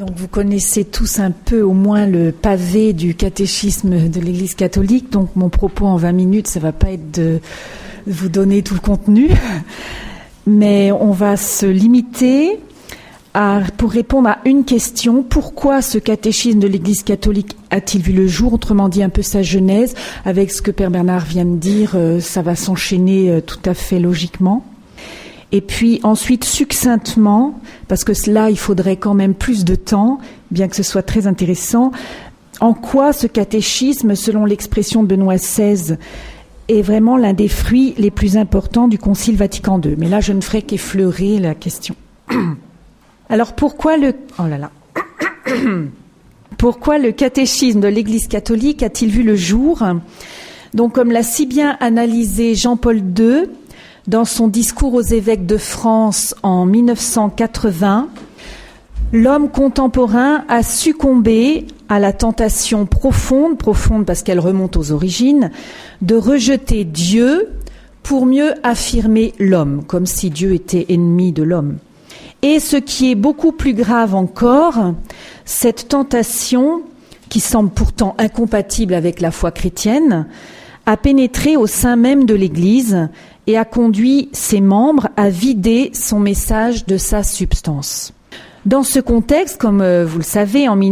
Donc vous connaissez tous un peu au moins le pavé du catéchisme de l'Église catholique, donc mon propos en 20 minutes, ça ne va pas être de vous donner tout le contenu, mais on va se limiter pour répondre à une question: pourquoi ce catéchisme de l'Église catholique a-t-il vu le jour? Autrement dit, un peu sa genèse. Avec ce que Père Bernard vient de dire, ça va s'enchaîner tout à fait logiquement. Et puis ensuite, succinctement, parce que là, il faudrait quand même plus de temps, bien que ce soit très intéressant, en quoi ce catéchisme, selon l'expression de Benoît XVI, est vraiment l'un des fruits les plus importants du Concile Vatican II. Mais là, je ne ferai qu'effleurer la question. Alors pourquoi pourquoi le catéchisme de l'Église catholique a-t-il vu le jour? Donc, comme l'a si bien analysé Jean-Paul II dans son discours aux évêques de France en 1980, l'homme contemporain a succombé à la tentation profonde parce qu'elle remonte aux origines, de rejeter Dieu pour mieux affirmer l'homme, comme si Dieu était ennemi de l'homme. Et ce qui est beaucoup plus grave encore, cette tentation, qui semble pourtant incompatible avec la foi chrétienne, a pénétré au sein même de l'Église et a conduit ses membres à vider son message de sa substance. Dans ce contexte, comme vous le savez, en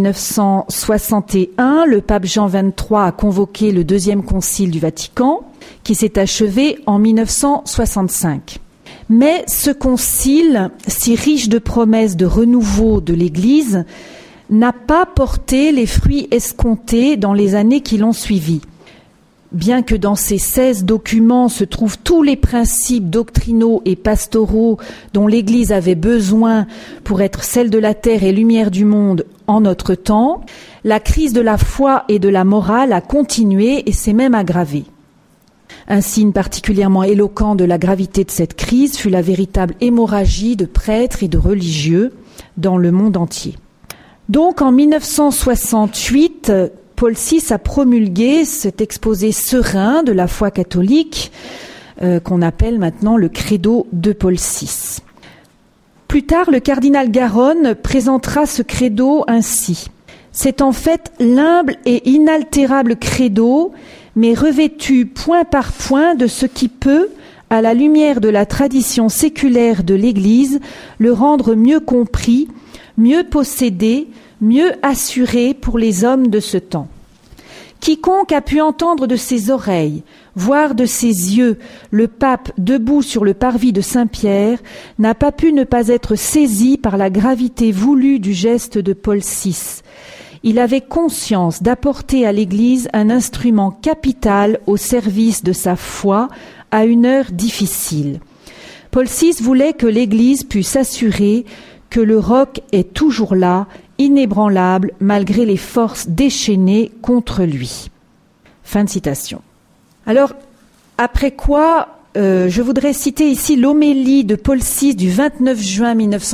1961, le pape Jean XXIII a convoqué le deuxième concile du Vatican, qui s'est achevé en 1965. Mais ce concile, si riche de promesses de renouveau de l'Église, n'a pas porté les fruits escomptés dans les années qui l'ont suivi. Bien que dans ces 16 documents se trouvent tous les principes doctrinaux et pastoraux dont l'Église avait besoin pour être celle de la terre et lumière du monde en notre temps, la crise de la foi et de la morale a continué et s'est même aggravée. Un signe particulièrement éloquent de la gravité de cette crise fut la véritable hémorragie de prêtres et de religieux dans le monde entier. Donc en 1968, Paul VI a promulgué cet exposé serein de la foi catholique qu'on appelle maintenant le credo de Paul VI. Plus tard, le cardinal Garonne présentera ce credo ainsi. C'est en fait l'humble et inaltérable credo, mais revêtu point par point de ce qui peut, à la lumière de la tradition séculaire de l'Église, le rendre mieux compris, mieux possédé, mieux assuré pour les hommes de ce temps. Quiconque a pu entendre de ses oreilles, voir de ses yeux le pape debout sur le parvis de Saint-Pierre, n'a pas pu ne pas être saisi par la gravité voulue du geste de Paul VI. Il avait conscience d'apporter à l'Église un instrument capital au service de sa foi à une heure difficile. Paul VI voulait que l'Église puisse s'assurer que le roc est toujours là, inébranlable, malgré les forces déchaînées contre lui. Fin de citation. Alors, après quoi, je voudrais citer ici l'homélie de Paul VI du 29 juin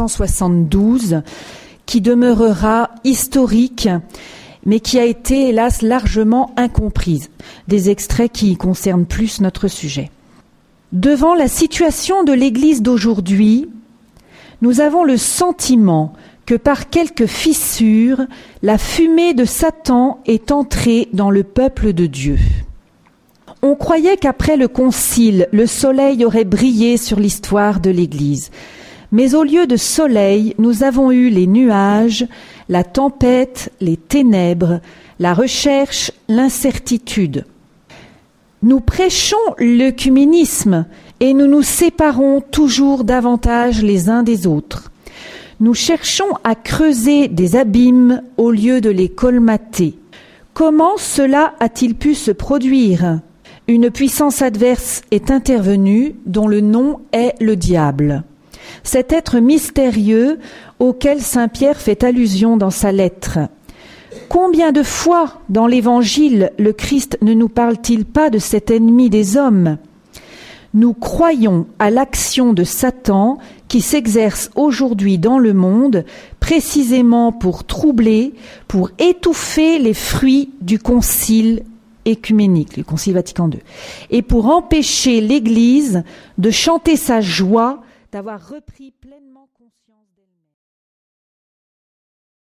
1972, qui demeurera historique, mais qui a été, hélas, largement incomprise. Des extraits qui concernent plus notre sujet. Devant la situation de l'Église d'aujourd'hui, nous avons le sentiment que par quelques fissures, la fumée de Satan est entrée dans le peuple de Dieu. On croyait qu'après le concile, le soleil aurait brillé sur l'histoire de l'Église. Mais au lieu de soleil, nous avons eu les nuages, la tempête, les ténèbres, la recherche, l'incertitude. Nous prêchons l'œcuménisme et nous nous séparons toujours davantage les uns des autres. Nous cherchons à creuser des abîmes au lieu de les colmater. Comment cela a-t-il pu se produire? Une puissance adverse est intervenue dont le nom est le diable. Cet être mystérieux auquel saint Pierre fait allusion dans sa lettre. Combien de fois dans l'Évangile le Christ ne nous parle-t-il pas de cet ennemi des hommes? Nous croyons à l'action de Satan qui s'exerce aujourd'hui dans le monde précisément pour troubler, pour étouffer les fruits du concile écuménique, le concile Vatican II, et pour empêcher l'Église de chanter sa joie d'avoir repris pleinement conscience.